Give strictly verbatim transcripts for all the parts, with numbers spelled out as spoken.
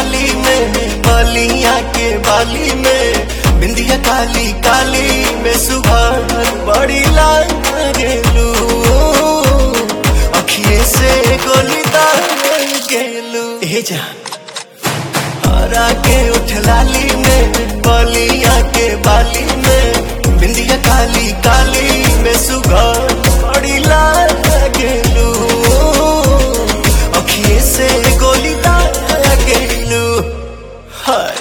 लाली में, बलिया के बाली में, बिंदिया काली काली में सुबह बड़ी लाल गेलू, अखिए से गोली दाग गेलू। ए जान हरा के उठ लाली में, बलिया के बाली में, बिंदिया काली काली में सुबह बड़ी लाल गेलू, अखिए से गोली दाग गेलू। हाय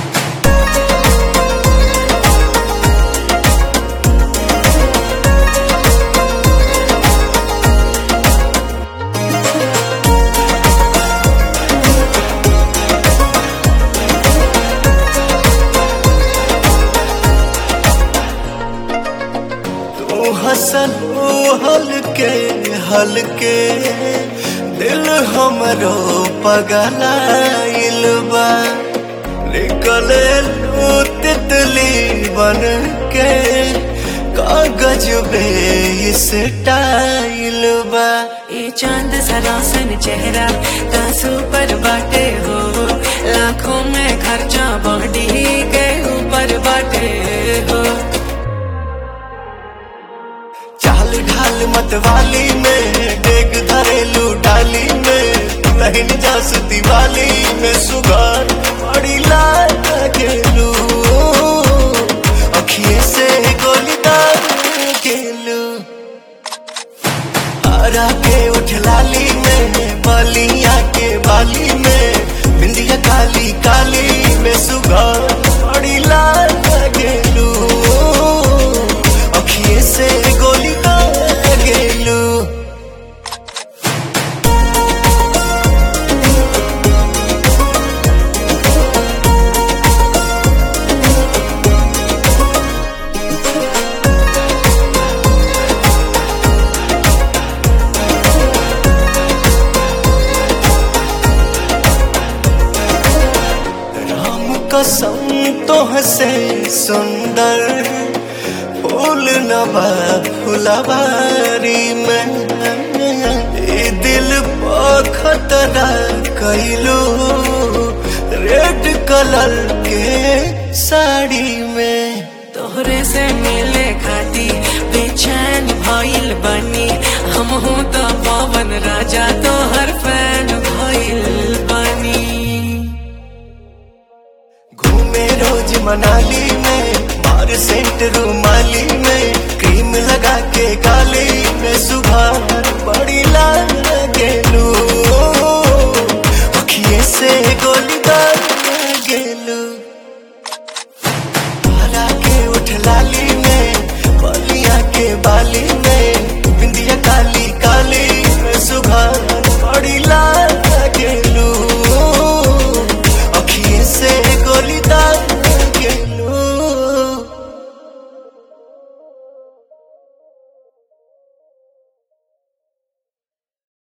हसन हलके हलके दिल हमरो पगलाइल बा, निकले तितली बन के कागज बे स्टाइल बा। ये चांद सरासन चेहरा तासू पर बाटे हो, लाखों में खर्चा बॉडी के ऊपर बाटे हो। चाल ढाल मतवाली में, डेग धरेलू डाली में, तहिन जास दिवाली में सुगार बड़ी लाल गेलू, अखिए से गोली दाग गेलू। हरा के उठ लाली में, बलिया के बाली में, बिंदिया काली काली में सुगार बड़ी लाल गेलू, अखिए से गोली दाग गेलू। कसम तो हसे सुंदर फूल नवा फुलवारी में, ए दिल पर खतरा कैलू रेड कलर के साड़ी में। तोहरे से मिले खाती बेचैन भइल बनी, हम हूँ तो पवन राजा तोहर फैन भइल बनी। घूमे रोज मनाली में, मार सेंट रुमाली में, क्रीम लगा के गाली में सुबह बड़ी लाल गेलू, अखिए से गोली दाग गेलू। हरा के उठ लाली में, बलिया के बाली में,